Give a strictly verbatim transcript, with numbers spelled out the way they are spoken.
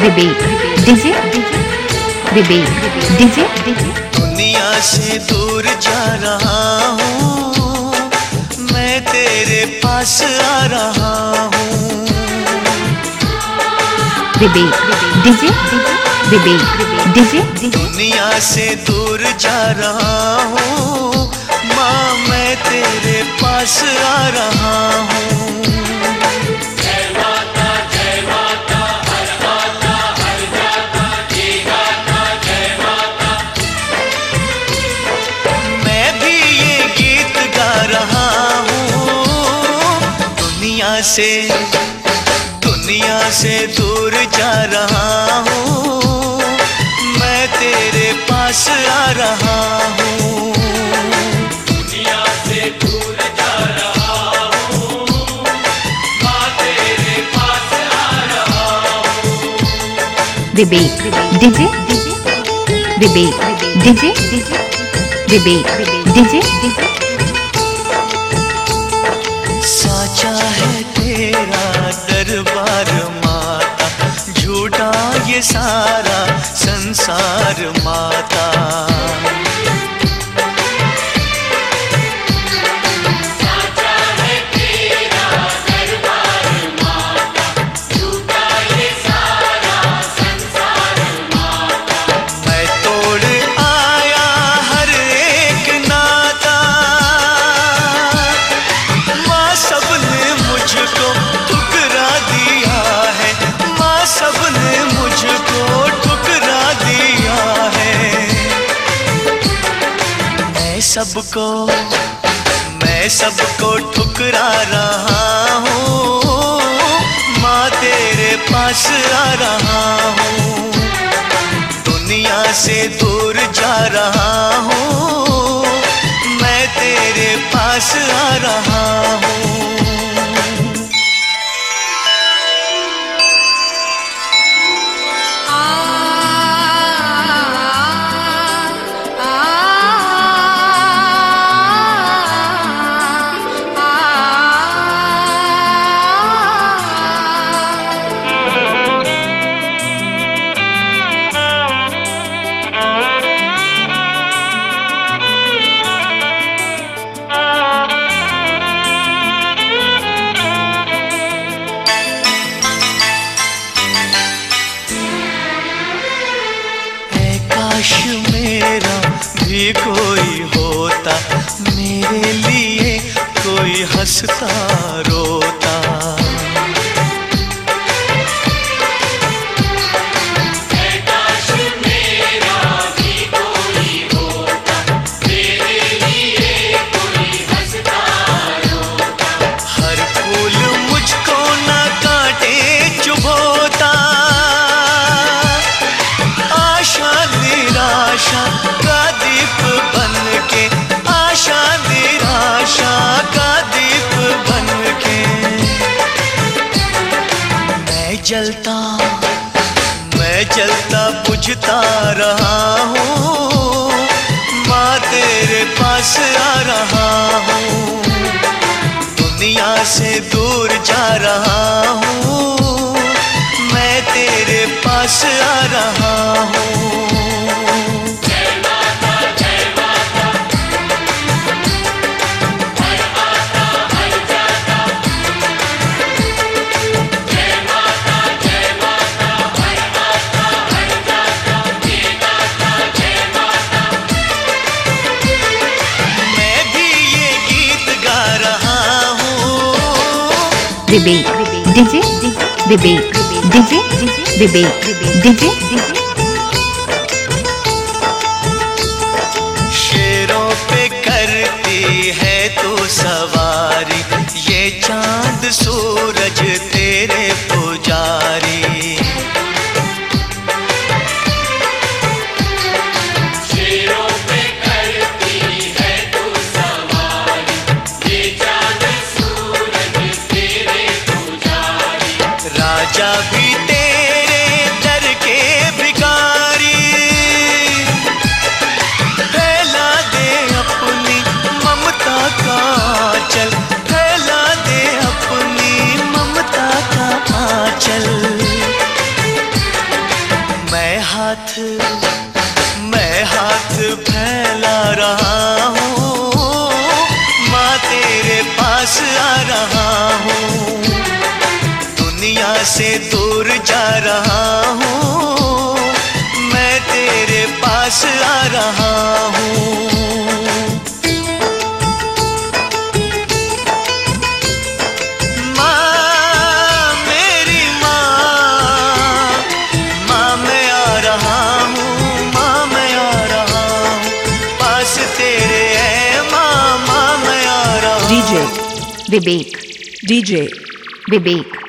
विवेक DJ Vivek DJ दुनिया से दूर जा रहा हूँ, मैं तेरे पास आ रहा हूँ। विवेक डीजे विवेक डीजे दुनिया से दूर जा रहा हूँ, माँ मैं तेरे पास आ रहा हूँ। से दुनिया से दूर जा रहा हूँ, मैं तेरे पास आ रहा हूँ। दुनिया से दूर जा रहा हूँ, मैं तेरे पास आ रहा हूँ। Vivek DJ Vivek DJ Vivek DJ साचा है तेरा दरबार माता, झूठा ये सारा संसार माता। साचा है तेरा दरबार माता, झूठा ये सारा संसार माता। मैं तोड़ आया हर एक नाता, सबने मुझको ठुकरा दिया है, माँ सबने मुझको ठुकरा दिया है। मैं सबको मैं सबको ठुकरा रहा हूँ, माँ तेरे पास आ रहा हूँ। दुनिया से दूर जा रहा हूँ, मैं तेरे पास आ रहा हूँ। काश मेरा भी कोई होता, मेरे लिए कोई हंसता रोता। काश मेरा भी कोई होता, मेरे लिए कोई हंसता रोता। हर फूल मुझको न काटे चुभोता, आशा निराशा का दीप बन के, आशा निराशा का दीप बन के। मैं जलता मैं जलता बुझता रहा हूँ, माँ तेरे पास आ रहा हूँ। दुनिया से दूर जा रहा हूँ, मैं तेरे पास आ रहा हूँ। Vivek DJ Vivek DJ Vivek DJ शेरों पे करती है तू सवारी, ये चांद सूरज तेरे पुजारी। राजा भी तेरे दर के भिखारी, फैला दे अपनी ममता का आंचल, फैला दे अपनी ममता का आंचल। हाथ मैं हाथ फैला रहा हूँ, माँ तेरे पास आ रहा हूँ। दुनिया से दूर जा रहा हूँ, मैं तेरे पास आ रहा हूँ। विवेक डीजे विवेक